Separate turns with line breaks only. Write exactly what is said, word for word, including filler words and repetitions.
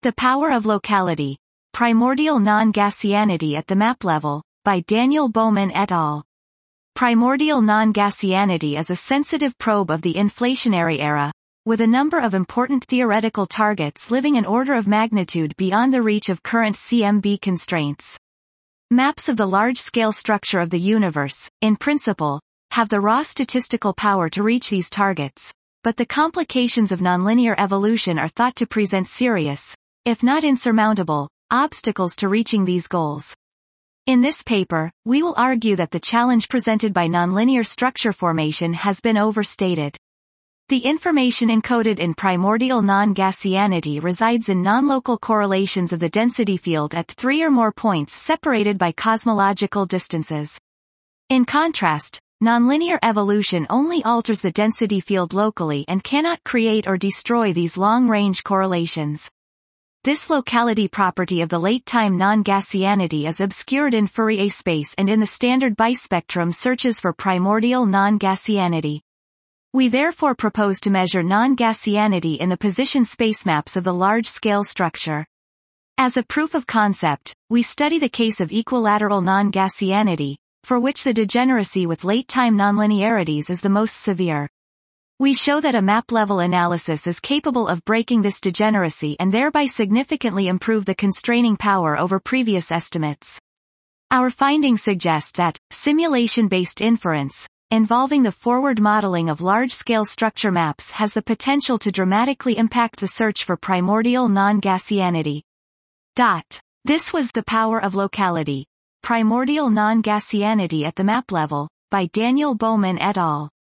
The Power of Locality. Primordial Non-Gaussianity at the Map Level, by Daniel Bowman et al. Primordial non-Gaussianity is a sensitive probe of the inflationary era, with a number of important theoretical targets living an order of magnitude beyond the reach of current C M B constraints. Maps of the large-scale structure of the universe, in principle, have the raw statistical power to reach these targets, but the complications of nonlinear evolution are thought to present serious, if not insurmountable, obstacles to reaching these goals. In this paper, we will argue that the challenge presented by nonlinear structure formation has been overstated. The information encoded in primordial non-Gaussianity resides in non-local correlations of the density field at three or more points separated by cosmological distances. In contrast, nonlinear evolution only alters the density field locally and cannot create or destroy these long-range correlations. This locality property of the late-time non-Gaussianity is obscured in Fourier space and in the standard bispectrum searches for primordial non-Gaussianity. We therefore propose to measure non-Gaussianity in the position spacemaps of the large-scale structure. As a proof of concept, we study the case of equilateral non-Gaussianity, for which the degeneracy with late-time nonlinearities is the most severe. We show that a map-level analysis is capable of breaking this degeneracy and thereby significantly improve the constraining power over previous estimates. Our findings suggest that simulation-based inference, involving the forward modeling of large-scale structure maps, has the potential to dramatically impact the search for primordial non-Gaussianity. Dot. This was The Power of Locality. Primordial Non-Gaussianity at the Map Level, by Daniel Bowman et al.